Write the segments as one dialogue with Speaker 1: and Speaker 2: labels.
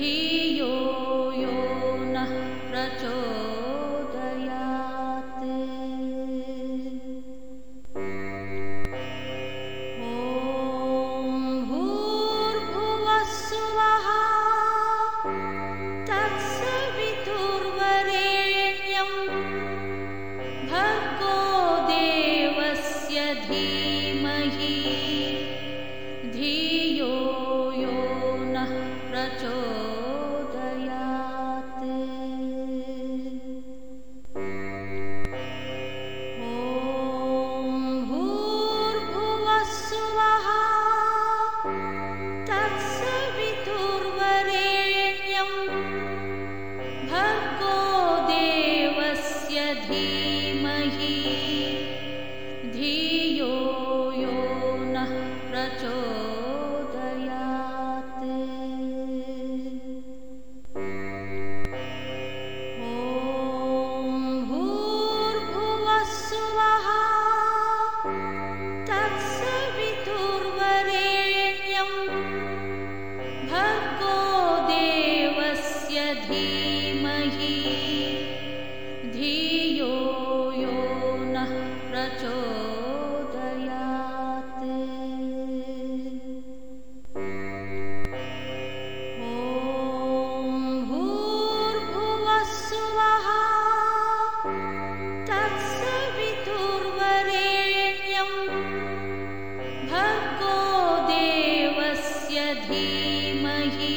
Speaker 1: धियो यो नः प्रचोदयात्। ॐ भूर्भुवः स्वः तत्सवितुर्वरेण्यं भर्गो देवस्य धीमहि धियो यो नः प्रचोदयात्। ॐ भूर्भुवः स्वः तत्सवितुर्वरेण्यं भर्गो देवस्य धीमहि धियो यो नः प्रचोदयात्। ॐ भूर्भुवः स्वः तत्सवितुर्वरेण्यं भर्गो देवस्य धीमहि धियो यो नः प्रचोदयात्। ॐ भूर्भुवः स्वः तत्सवितुर्वरेण्यं भर्गो देवस्य धीमहि धियो यो नः प्रचोदयात्। ॐ भूर्भुवः स्वः तत्सवितुर्वरेण्यं भर्गो देवस्य धीमहि धियो यो नः प्रचोदयात्। ॐ भूर्भुवः स्वः तत्सवितुर्वरेण्यं भर्गो देवस्य धीमहि धियो यो नः प्रचोदयात्। ॐ भूर्भुवः स्वः तत्सवितुर्वरेण्यं भर्गो देवस्य धीमहि धियो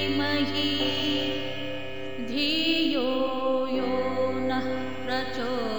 Speaker 1: यो नः प्रचोदयात्।